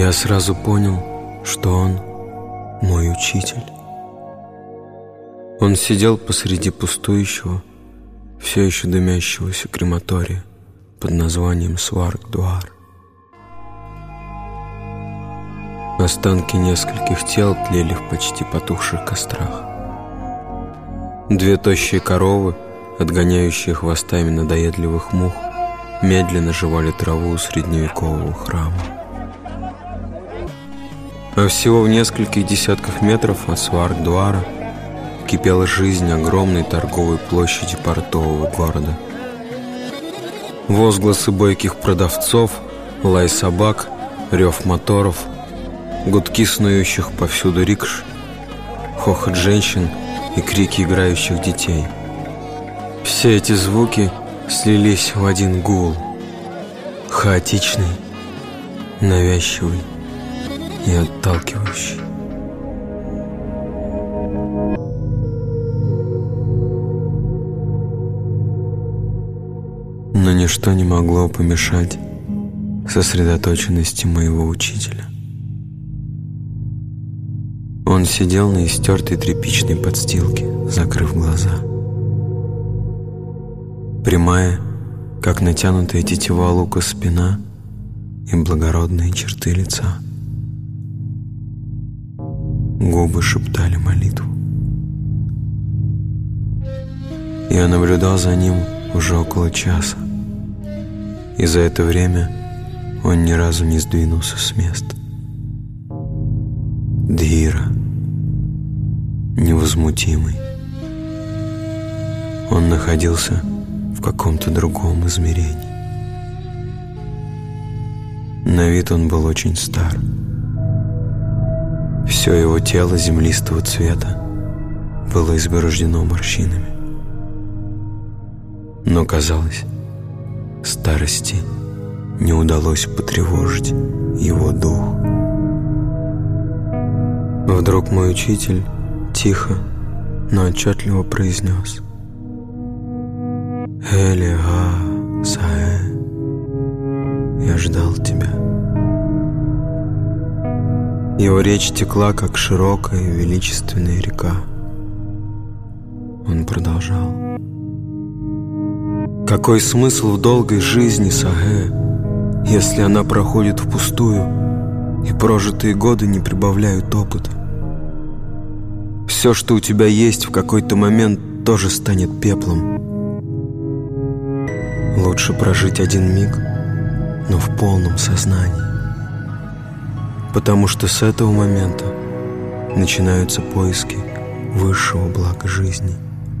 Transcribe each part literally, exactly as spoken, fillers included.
Я сразу понял, что он мой учитель. Он сидел посреди пустующего, все еще дымящегося крематория под названием Сваргдуар. Останки нескольких тел тлели в почти потухших кострах. Две тощие коровы, отгоняющие хвостами надоедливых мух, медленно жевали траву средневекового храма. А всего в нескольких десятках метров от Сваргдуара кипела жизнь огромной торговой площади портового города. Возгласы бойких продавцов, лай собак, рев моторов, гудки снующих повсюду рикш, хохот женщин и крики играющих детей. Все эти звуки слились в один гул, хаотичный, навязчивый и отталкивающий. Но ничто не могло помешать сосредоточенности моего учителя. Он сидел на истертой тряпичной подстилке, закрыв глаза. Прямая, как натянутая тетива лука спина и благородные черты лица. Губы шептали молитву. Я наблюдал за ним уже около часа, и за это время он ни разу не сдвинулся с места. Дхира, невозмутимый. Он находился в каком-то другом измерении. На вид он был очень стар. Все его тело землистого цвета было изборождено морщинами. Но, казалось, старости не удалось потревожить его дух. Вдруг мой учитель тихо, но отчетливо произнес: «Элига Саэ, я ждал тебя». Его речь текла, как широкая и величественная река. Он продолжал: «Какой смысл в долгой жизни, Саэ, если она проходит впустую, и прожитые годы не прибавляют опыта? Все, что у тебя есть, в какой-то момент тоже станет пеплом. Лучше прожить один миг, но в полном сознании, потому что с этого момента начинаются поиски высшего блага жизни.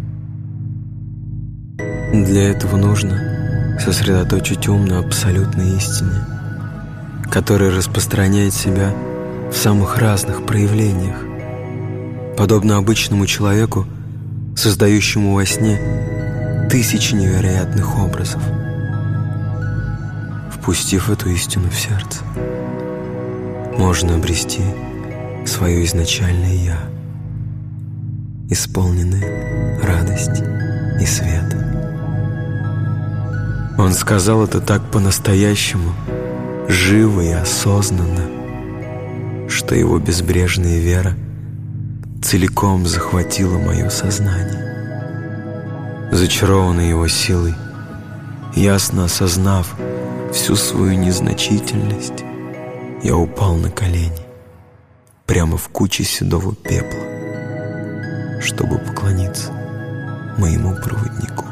Для этого нужно сосредоточить ум на абсолютной истине, которая распространяет себя в самых разных проявлениях, подобно обычному человеку, создающему во сне тысячи невероятных образов. Впустив эту истину в сердце, можно обрести свое изначальное «Я», исполненное радости и света. Он сказал это так по-настоящему, живо и осознанно, что его безбрежная вера целиком захватила мое сознание. Зачарованный его силой, ясно осознав всю свою незначительность, я упал на колени прямо в куче седого пепла, чтобы поклониться моему проводнику.